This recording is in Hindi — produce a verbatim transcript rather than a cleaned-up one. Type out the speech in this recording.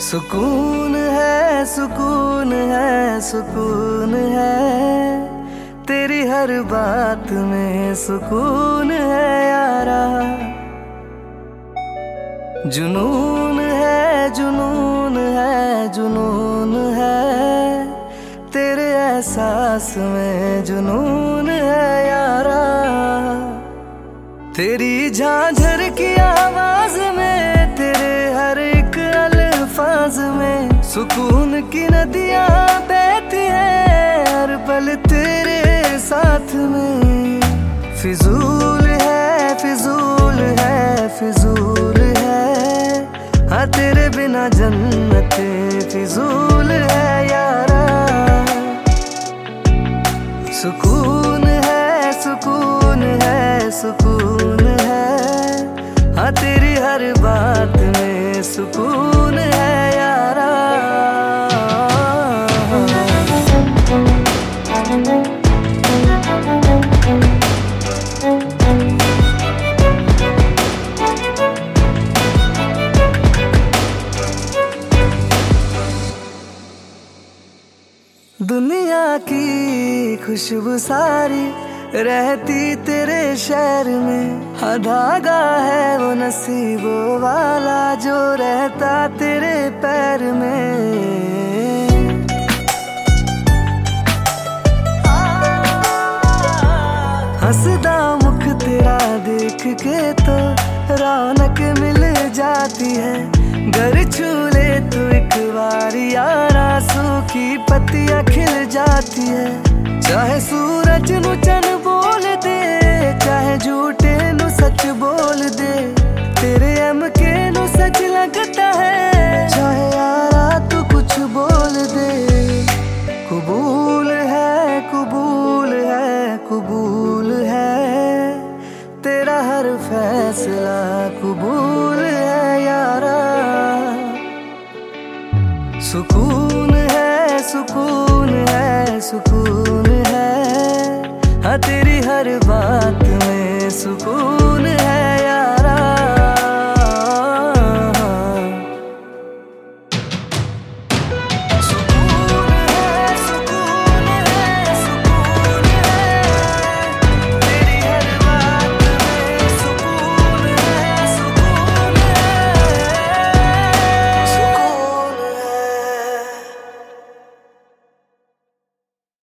सुकून है सुकून है सुकून है, तेरी हर बात में सुकून है यारा। जुनून है जुनून है जुनून है, तेरे एहसास में जुनून है यारा। तेरी झांझर की आवाज में, तेरे हर एक अल्फाज में सुकून की नदियां बहती हैं हर पल तेरे साथ में। फिजूल है फिजूल है फिजूल है, हाँ तेरे बिना जन्नत फिजूल है यारा। सुकून है सुकून है सुकून है, हाँ तेरी हर बात में सुकून है यारा। दुनिया की खुशबू सारी रहती तेरे शहर में, हाँ धागा है वो नसीबों वाला जो रहता तेरे पैर में। हंसदा मुख तेरा देख के तो रौनक मिल जाती है, घर छू ले तू एक बार यारा सूखी पत्तियां खिल जाती है। चाहे सूरज नु चन बोल दे, चाहे झूठे नु सच बोल दे, तेरे एम के नु सच लगता है। चाहे यारा तू कुछ बोल दे, कबूल है कबूल है कबूल है, तेरा हर फैसला कबूल है यारा। सुकून है सुकून है सुकून है, हाँ तेरी हर बात में सुकून है